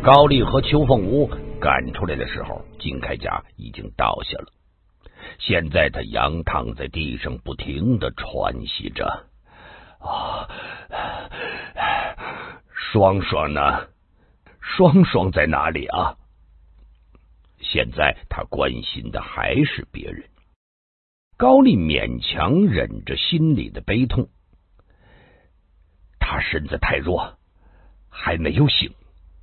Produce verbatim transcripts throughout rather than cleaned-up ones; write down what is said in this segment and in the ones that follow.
高丽和邱凤舞赶出来的时候，金开甲已经倒下了。现在他仰躺在地上，不停的喘息着。啊，双双呢？双双在哪里啊？现在他关心的还是别人。高丽勉强忍着心里的悲痛，他身子太弱，还没有醒。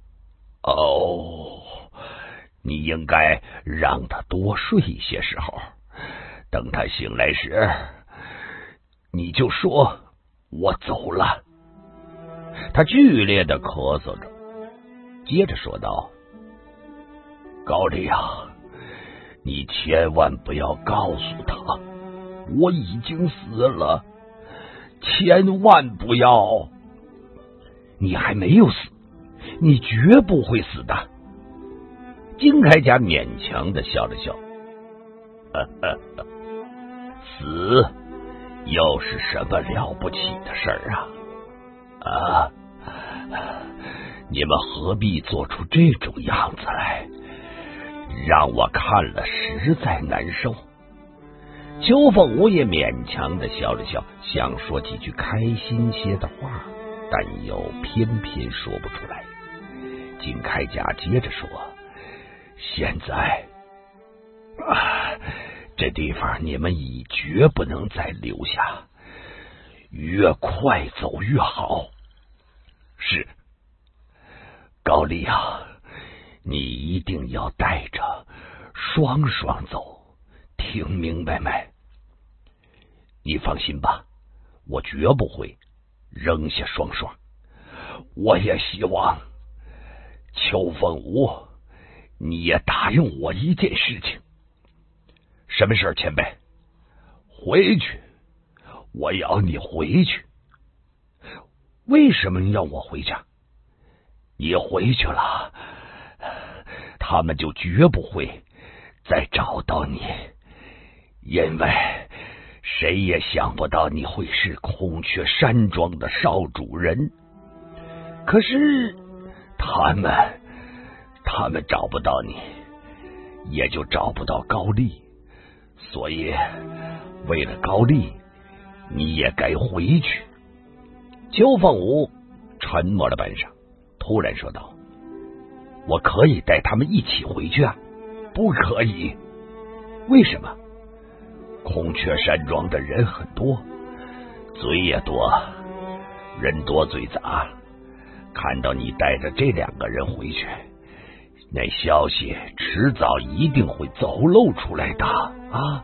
哦，你应该让他多睡一些时候，等他醒来时，你就说我走了。他剧烈的咳嗽着，接着说道：高丽啊，你千万不要告诉他我已经死了，千万不要。你还没有死，你绝不会死的。金开甲勉强的笑了笑，呵呵呵，死又是什么了不起的事儿啊？啊，你们何必做出这种样子来，让我看了实在难受。邱凤舞也勉强的笑了笑，想说几句开心些的话，但又偏偏说不出来。金开甲接着说：现在啊，这地方你们已绝不能再留下，越快走越好。是，高丽啊，你一定要带着双双走，听明白没？你放心吧，我绝不会扔下双双。我也希望邱凤舞你也答应我一件事情。什么事，前辈？回去，我要你回去。为什么你要我回去？你回去了，他们就绝不会再找到你，因为谁也想不到你会是孔雀山庄的少主人。可是他们他们找不到你，也就找不到高丽，所以为了高丽，你也该回去。邱凤舞沉默了半晌，突然说道：我可以带他们一起回去啊。不可以。为什么？孔雀山庄的人很多，嘴也多，人多嘴杂，看到你带着这两个人回去，那消息迟早一定会走漏出来的啊！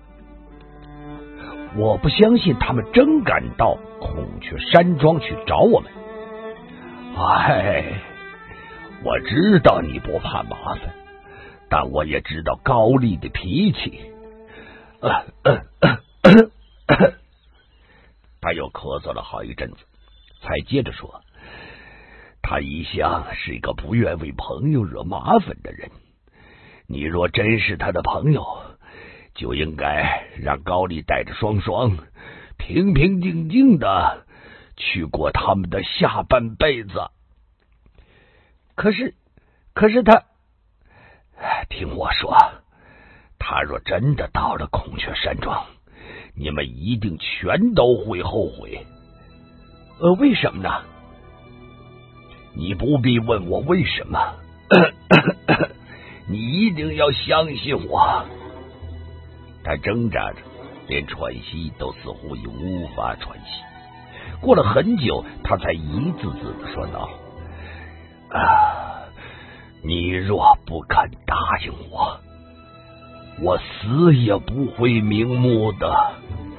我不相信他们真敢到孔雀山庄去找我们。哎，我知道你不怕麻烦，但我也知道高丽的脾气。呃呃呃呃、他又咳嗽了好一阵子，才接着说：他一向是一个不愿为朋友惹麻烦的人，你若真是他的朋友，就应该让高丽带着双双平平静静的去过他们的下半辈子。可是可是他听我说，他若真的到了孔雀山庄，你们一定全都会后悔。呃，为什么呢？你不必问我为什么，你一定要相信我。他挣扎着，连喘息都似乎已无法喘息。过了很久，他才一字字的说道：啊，你若不肯答应我，我死也不会瞑目的。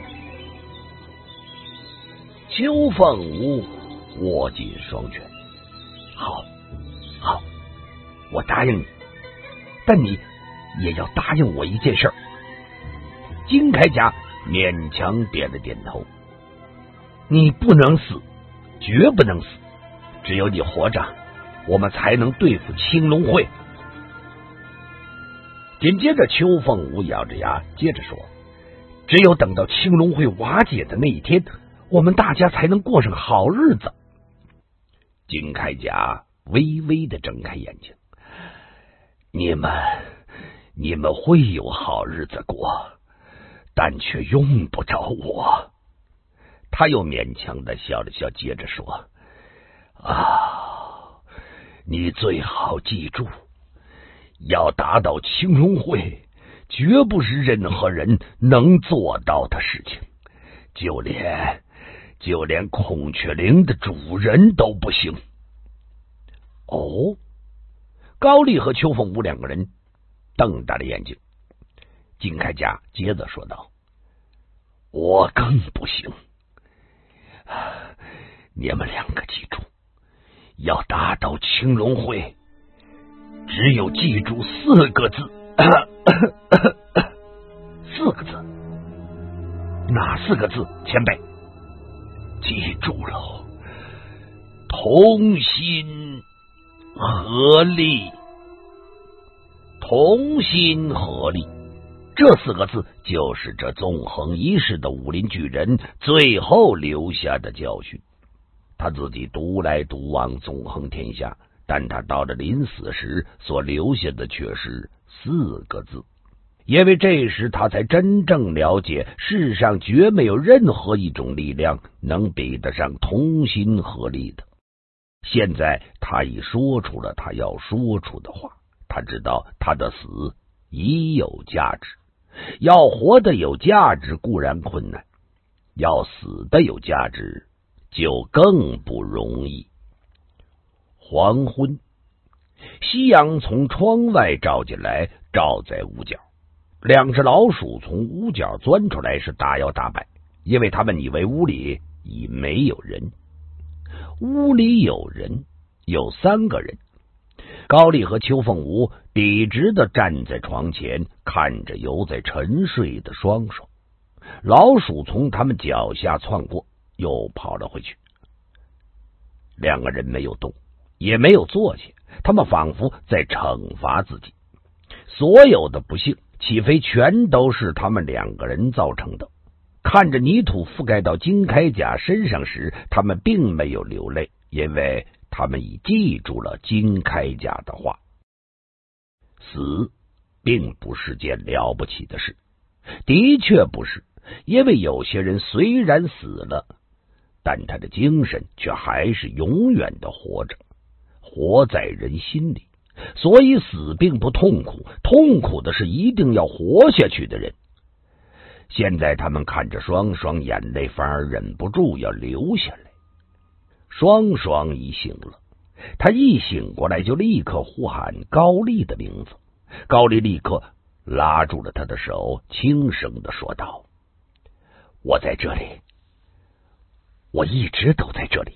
邱凤舞握紧双拳，好，好，我答应你，但你也要答应我一件事。金开甲勉强点了点头。你不能死，绝不能死，只有你活着，我们才能对付青龙会。紧接着，邱凤舞咬着牙接着说：只有等到青龙会瓦解的那一天，我们大家才能过上好日子。金开甲微微的睁开眼睛。你们，你们会有好日子过，但却用不着我。他又勉强的笑了笑，接着说：啊，你最好记住，要打倒青龙会，绝不是任何人能做到的事情，就连就连孔雀翎的主人都不行。哦，高丽和邱凤舞两个人瞪大了眼睛。金开家接着说道：我更不行，你们两个记住，要打倒青龙会，只有记住四个字。四个字？哪四个字？前辈，记住了，同心合力。同心合力，这四个字就是这纵横一世的武林巨人最后留下的教训。他自己独来独往，纵横天下，但他到了临死时所留下的却是四个字，因为这时他才真正了解，世上绝没有任何一种力量能比得上同心合力的。现在他已说出了他要说出的话，他知道他的死已有价值，要活得有价值固然困难，要死的有价值就更不容易。黄昏，夕阳从窗外照进来，照在屋角。两只老鼠从屋角钻出来，是大摇大摆，因为他们以为屋里已没有人。屋里有人，有三个人。高丽和邱凤舞笔直的站在床前，看着犹在沉睡的双双。老鼠从他们脚下窜过，又跑了回去。两个人没有动，也没有坐下，他们仿佛在惩罚自己。所有的不幸岂非全都是他们两个人造成的？看着泥土覆盖到金开甲身上时，他们并没有流泪，因为他们已记住了金开甲的话。死并不是件了不起的事，的确不是，因为有些人虽然死了，但他的精神却还是永远的活着，活在人心里。所以死并不痛苦，痛苦的是一定要活下去的人。现在他们看着双双，眼泪反而忍不住要流下来。双双已醒了，他一醒过来就立刻呼喊高丽的名字。高丽立刻拉住了他的手，轻声的说道：我在这里，我一直都在这里。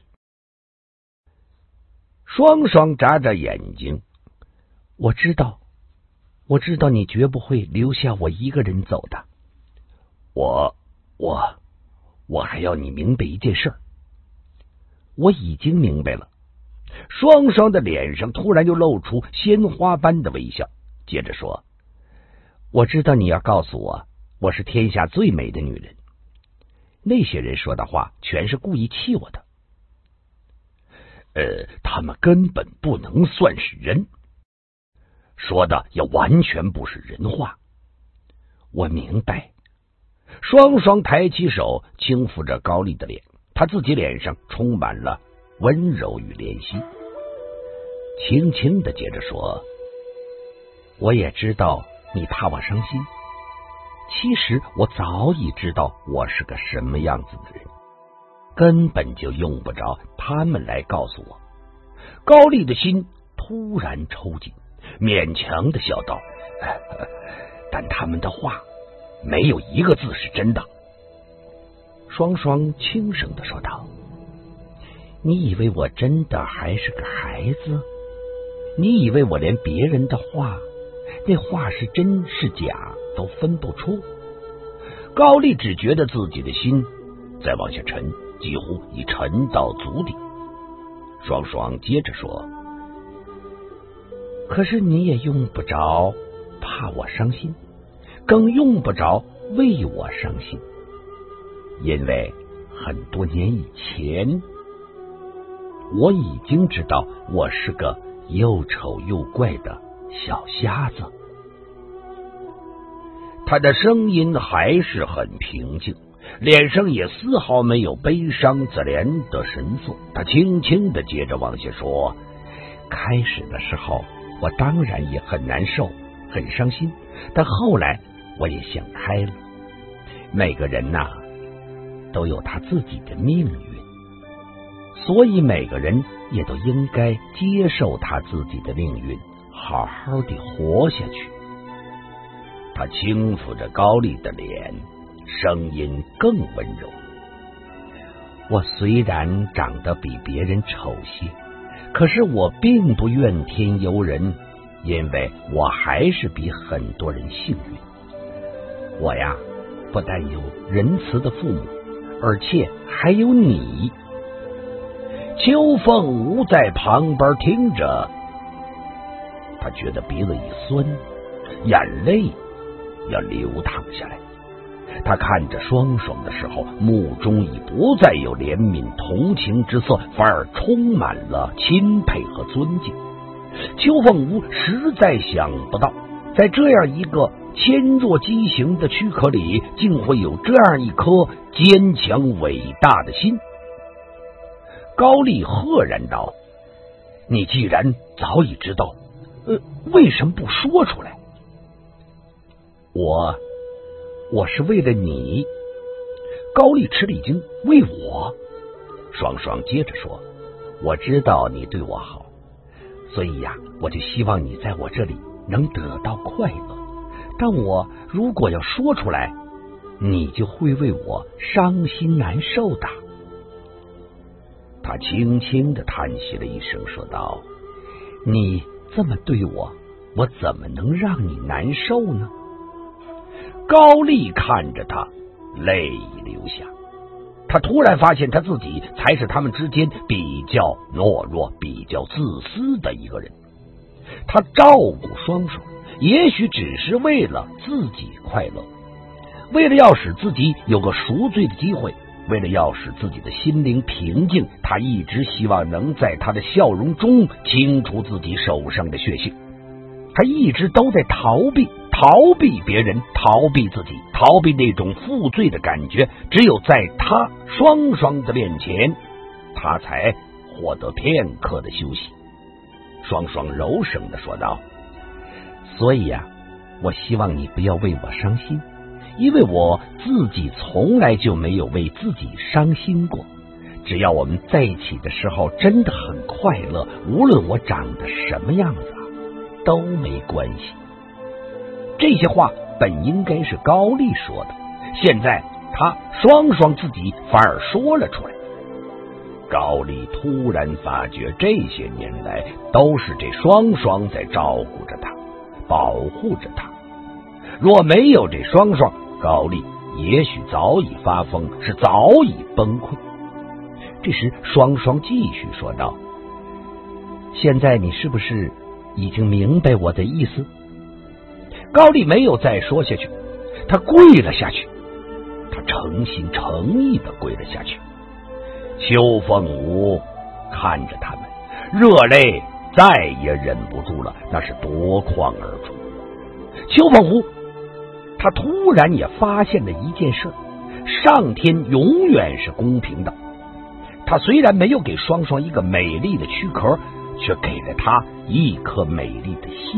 双双眨眨眼睛，我知道，我知道你绝不会留下我一个人走的。我我我还要你明白一件事儿。我已经明白了。双双的脸上突然就露出鲜花般的微笑，接着说：我知道你要告诉我，我是天下最美的女人。那些人说的话全是故意气我的。呃，他们根本不能算是人，说的也完全不是人话。我明白。双双抬起手轻抚着高丽的脸，他自己脸上充满了温柔与怜惜，轻轻的接着说：我也知道你怕我伤心，其实我早已知道我是个什么样子的人，根本就用不着他们来告诉我。高丽的心突然抽紧，勉强的笑道：但他们的话没有一个字是真的。双双轻声的说道：你以为我真的还是个孩子？你以为我连别人的话，那话是真是假都分不出？高丽只觉得自己的心在往下沉，几乎已沉到足底。双双接着说：可是你也用不着怕我伤心，更用不着为我伤心，因为很多年以前我已经知道我是个又丑又怪的小瞎子。他的声音还是很平静，脸上也丝毫没有悲伤自怜的神色。他轻轻地接着往下说，开始的时候我当然也很难受很伤心，但后来我也想开了。每个人呐、啊，都有他自己的命运，所以每个人也都应该接受他自己的命运，好好的活下去。他轻抚着高丽的脸，声音更温柔。我虽然长得比别人丑些，可是我并不怨天尤人，因为我还是比很多人幸运。我呀，不但有仁慈的父母，而且还有你。邱凤舞在旁边听着，他觉得鼻子一酸，眼泪要流淌下来。他看着双双的时候，目中已不再有怜悯同情之色，反而充满了钦佩和尊敬。邱凤舞实在想不到，在这样一个纤弱畸形的躯壳里，竟会有这样一颗坚强伟大的心。高丽赫然道，你既然早已知道，呃，为什么不说出来？我我是为了你。高丽吃了一惊，为我？双双接着说，我知道你对我好，所以呀，我就希望你在我这里能得到快乐。但我如果要说出来，你就会为我伤心难受的。他轻轻地叹息了一声，说道，你这么对我，我怎么能让你难受呢？高丽看着他，泪已流下。他突然发现他自己才是他们之间比较懦弱、比较自私的一个人。他照顾双双，也许只是为了自己快乐，为了要使自己有个赎罪的机会，为了要使自己的心灵平静，他一直希望能在他的笑容中清除自己手上的血性。他一直都在逃避，逃避别人，逃避自己，逃避那种负罪的感觉。只有在他双双的面前，他才获得片刻的休息。双双柔声的说道，所以呀、啊，我希望你不要为我伤心，因为我自己从来就没有为自己伤心过。只要我们在一起的时候真的很快乐，无论我长得什么样子都没关系。这些话本应该是高丽说的，现在他双双自己反而说了出来。高丽突然发觉，这些年来都是这双双在照顾着他，保护着他。若没有这双双，高丽也许早已发疯，是早已崩溃。这时双双继续说道，现在你是不是已经明白我的意思？高丽没有再说下去，他跪了下去，他诚心诚意的跪了下去。邱凤舞看着他们，热泪再也忍不住了，那是夺眶而出。邱凤舞他突然也发现了一件事，上天永远是公平的。他虽然没有给双双一个美丽的躯壳，却给了他一颗美丽的心。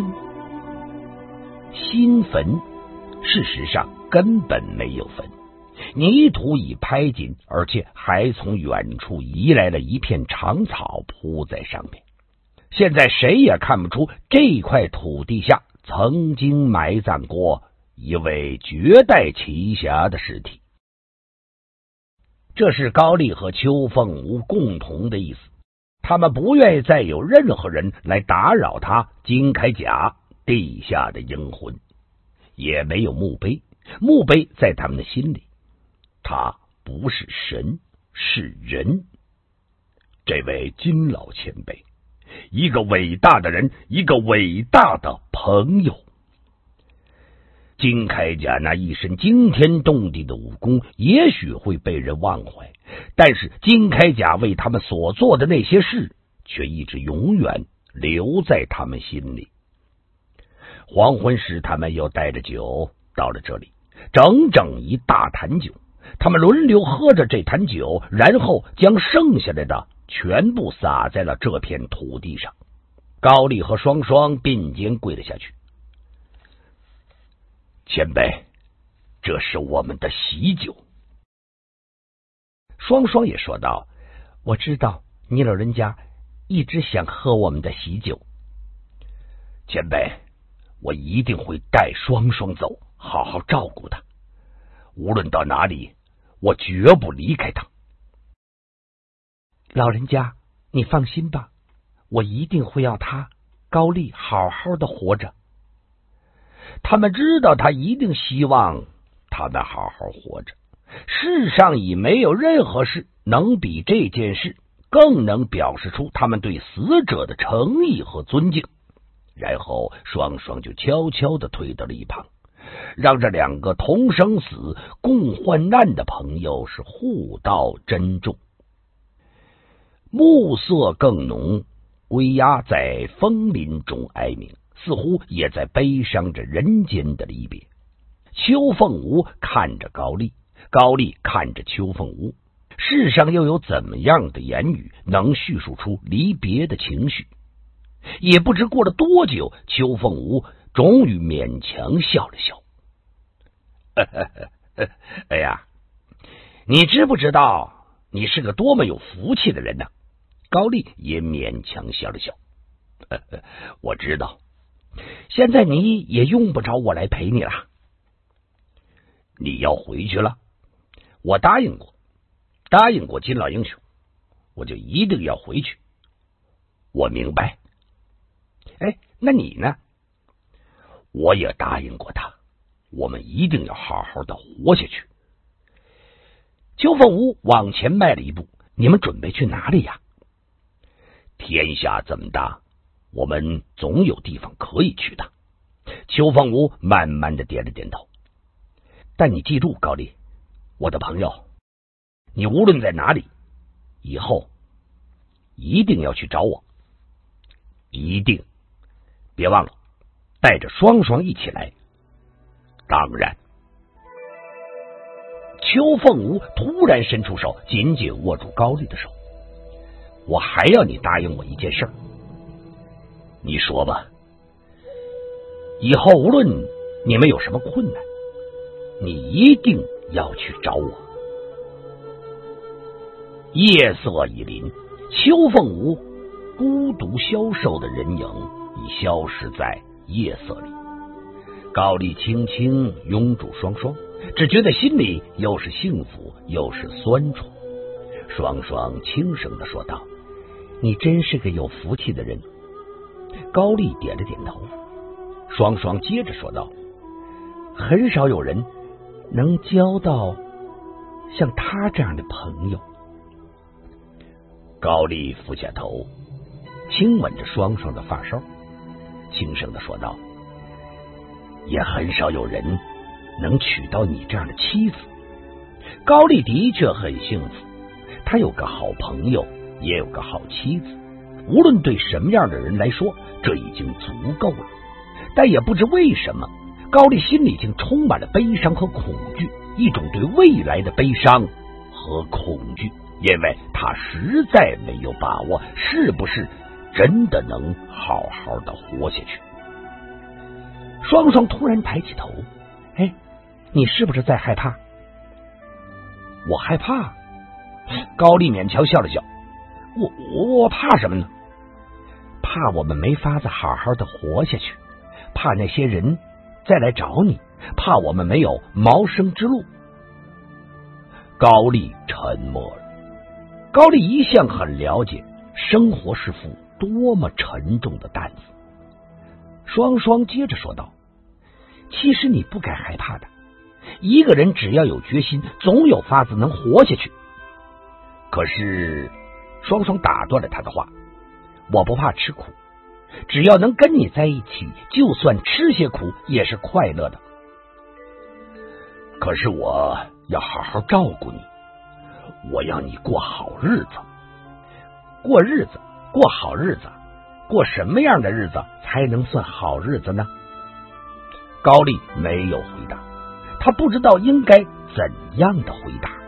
新坟事实上根本没有坟，泥土已拍紧，而且还从远处移来了一片长草铺在上面。现在谁也看不出这块土地下曾经埋葬过一位绝代奇侠的尸体。这是高丽和邱凤舞共同的意思，他们不愿意再有任何人来打扰他金铠甲地下的英魂。也没有墓碑，墓碑在他们的心里。他不是神，是人。这位金老前辈，一个伟大的人，一个伟大的朋友。金铠甲那一身惊天动地的武功，也许会被人忘怀， 但是金铠甲为他们所做的那些事，却一直永远留在他们心里。黄昏时，他们又带着酒到了这里，整整一大坛酒。他们轮流喝着这坛酒，然后将剩下来的全部洒在了这片土地上。高丽和双双并肩跪了下去。前辈，这是我们的喜酒。双双也说道：我知道你老人家一直想喝我们的喜酒。前辈，我一定会带双双走，好好照顾他。无论到哪里，我绝不离开他。老人家，你放心吧，我一定会要他高丽好好的活着。他们知道他一定希望他们好好活着。世上已没有任何事能比这件事更能表示出他们对死者的诚意和尊敬。然后双双就悄悄地退到了一旁，让这两个同生死共患难的朋友是互道珍重。暮色更浓，归鸦在枫林中哀鸣，似乎也在悲伤着人间的离别。邱凤舞看着高丽，高丽看着邱凤舞，世上又有怎么样的言语能叙述出离别的情绪？也不知过了多久，邱凤舞终于勉强笑了笑。哎呀，你知不知道你是个多么有福气的人呢？高丽也勉强笑了笑。我知道，现在你也用不着我来陪你了。你要回去了？我答应过，答应过金老英雄，我就一定要回去。我明白。哎，那你呢？我也答应过他，我们一定要好好的活下去。邱凤舞往前迈了一步，你们准备去哪里呀？天下这么大，我们总有地方可以去的。邱凤舞慢慢的点了点头。但你记住，高丽，我的朋友，你无论在哪里，以后一定要去找我，一定别忘了带着双双一起来。当然。邱凤舞突然伸出手，紧紧握住高丽的手。我还要你答应我一件事。你说吧。以后无论你们有什么困难，你一定要去找我。夜色已临，邱凤舞孤独消瘦的人影已消失在夜色里。高丽轻轻拥住双双，只觉得心里又是幸福又是酸楚。双双轻声的说道：你真是个有福气的人。高丽点了点头。双双接着说道：很少有人能交到像他这样的朋友。高丽俯下头，亲吻着双双的发梢，轻声的说道：也很少有人能娶到你这样的妻子。高丽的确很幸福，他有个好朋友，也有个好妻子。无论对什么样的人来说，这已经足够了。但也不知为什么，高丽心里竟充满了悲伤和恐惧，一种对未来的悲伤和恐惧，因为他实在没有把握是不是真的能好好的活下去。双双突然抬起头，哎，你是不是在害怕？我害怕？高丽勉强笑了笑，我我怕什么呢？怕我们没法子好好的活下去，怕那些人再来找你，怕我们没有谋生之路。高丽沉默了。高丽一向很了解生活是副多么沉重的担子。双双接着说道：其实你不该害怕的，一个人只要有决心，总有法子能活下去。可是双双打断了他的话：我不怕吃苦，只要能跟你在一起，就算吃些苦也是快乐的。可是我要好好照顾你， 我要你过好日子。过日子，过好日子，过什么样的日子才能算好日子呢？高丽没有回答，他不知道应该怎样的回答。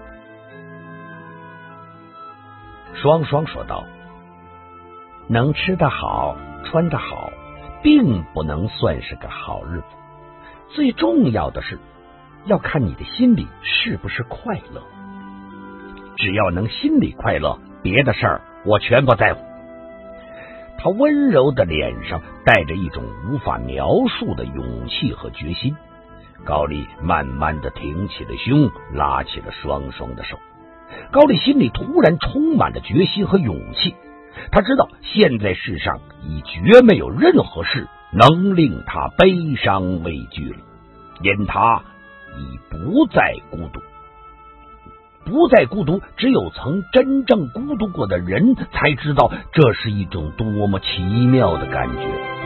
双双说道：能吃得好，穿得好，并不能算是个好日子。最重要的是，要看你的心里是不是快乐。只要能心里快乐，别的事儿我全不在乎。他温柔的脸上带着一种无法描述的勇气和决心。高丽慢慢的挺起了胸，拉起了双双的手。高丽心里突然充满了决心和勇气，他知道现在世上已绝没有任何事能令他悲伤畏惧了，因他已不再孤独。不再孤独，只有曾真正孤独过的人才知道这是一种多么奇妙的感觉。